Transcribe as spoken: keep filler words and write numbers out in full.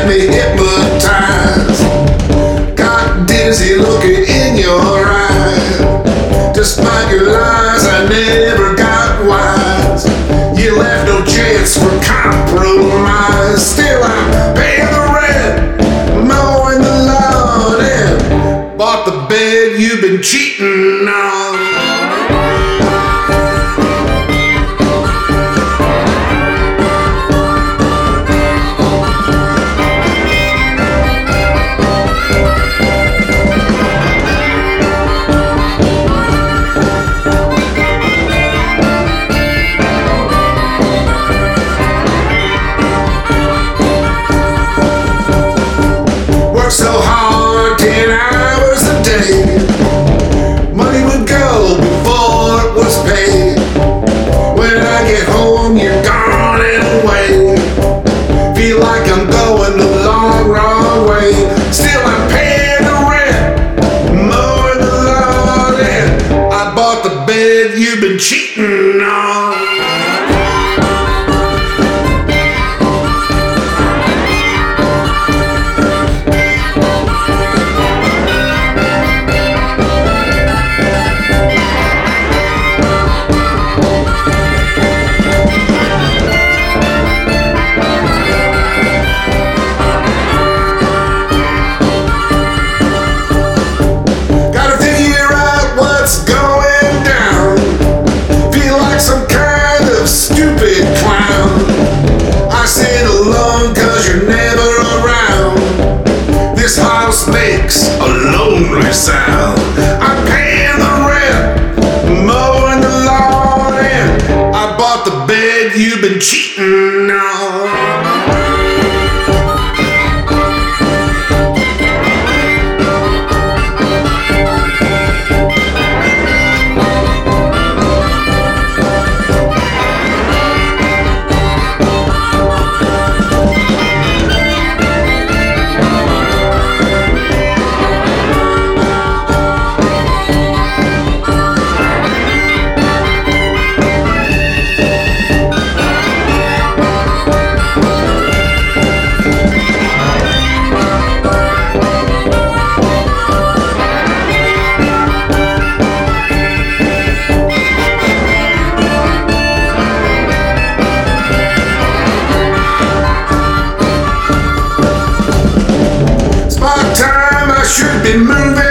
had me hypnotized. Got dizzy looking in your eyes. Despite your lies, I never got wise. You left no chance for compromise. Still I'm paying the rent, mowing the lawn, and bought the bed you've been cheating on. So hard, ten hours a day. Money would go before it was paid. When I get home, you're gone and away. Feel like I'm going the long, wrong way. Still I'm paying the rent, mowing the lawn, and I bought the bed you've been cheating on. This house makes a lonely sound. I'm paying the rent, mowing the lawn, and I bought the bed you've been cheating on. Should be moving